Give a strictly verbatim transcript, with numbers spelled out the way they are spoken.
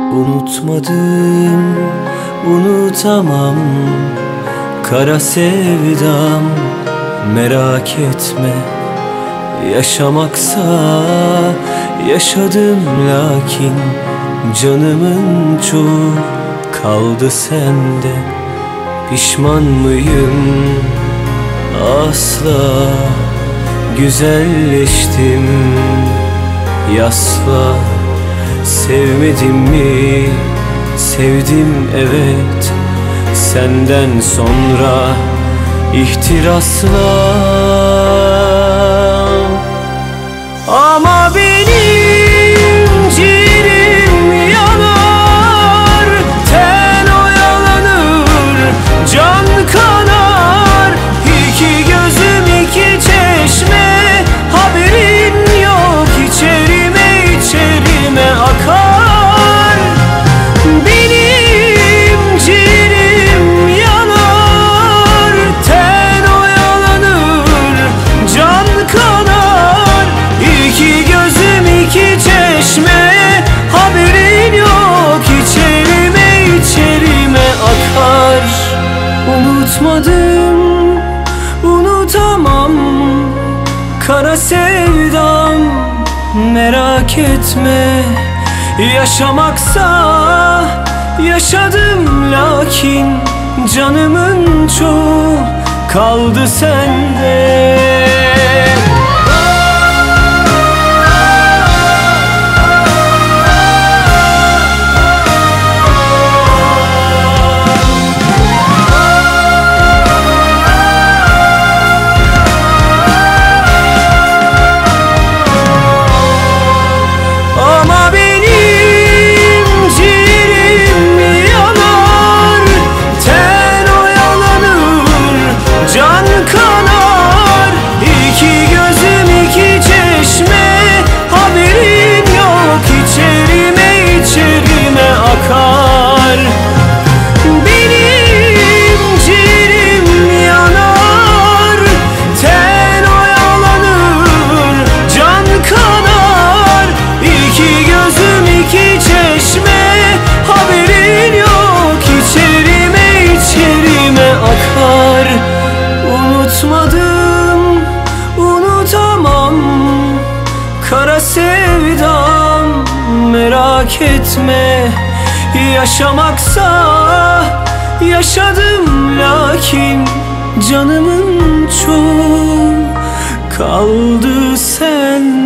Unutmadım, unutamam kara sevdam. Merak etme, yaşamaksa yaşadım, lakin canımın çoğu kaldı sende. Pişman mıyım? Asla. Güzelleştim, yasla. Sevmedim mi? Sevdim, evet. Senden sonra ihtirasla. Ama benim ciğerim yanar, ten oyalanır, can kanar. İki gözüm iki çeşme, haberin yok. İçerime içerime akar. Benim ciğerim yanar, ten oyalanır, can kanar. İki gözüm iki çeşme, haberin yok. İçerime içerime akar. Unutmadım, unutamam kara sevdam. Merak etme, yaşamaksa yaşadım, lakin canımın çoğu kaldı sende. Unutmadım, unutamam kara sevdam. Merak etme, yaşamaksa yaşadım, lakin canımın çoğu kaldı sen.